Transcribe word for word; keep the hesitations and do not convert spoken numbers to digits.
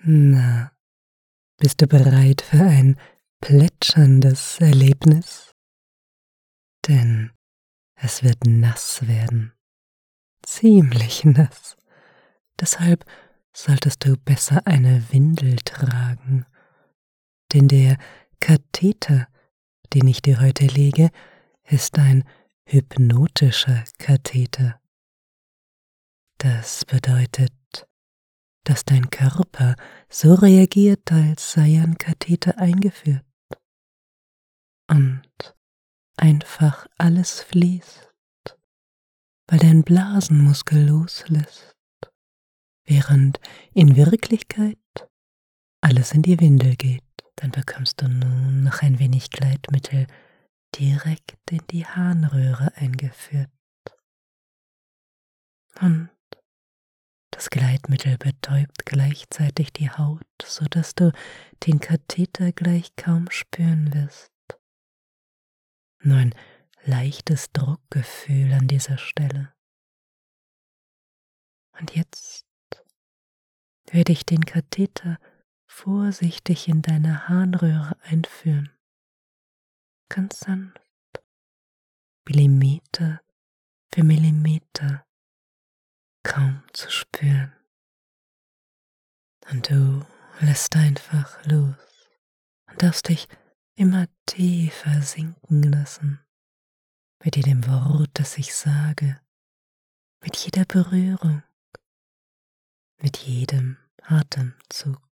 Na, bist du bereit für ein plätscherndes Erlebnis? Denn es wird nass werden, ziemlich nass. Deshalb solltest du besser eine Windel tragen, denn der Katheter, den ich dir heute lege, ist ein hypnotischer Katheter. Das bedeutet, dass dein Körper so reagiert, als sei ein Katheter eingeführt und einfach alles fließt, weil dein Blasenmuskel loslässt, während in Wirklichkeit alles in die Windel geht. Dann bekommst du nun noch ein wenig Gleitmittel direkt in die Harnröhre eingeführt. Und das Gleitmittel betäubt gleichzeitig die Haut, so dass du den Katheter gleich kaum spüren wirst. Nur ein leichtes Druckgefühl an dieser Stelle. Und jetzt werde ich den Katheter vorsichtig in deine Harnröhre einführen. Ganz sanft, Millimeter für Millimeter, kaum zu spüren. Und du lässt einfach los und darfst dich immer tiefer sinken lassen, mit jedem Wort, das ich sage, mit jeder Berührung, mit jedem Atemzug.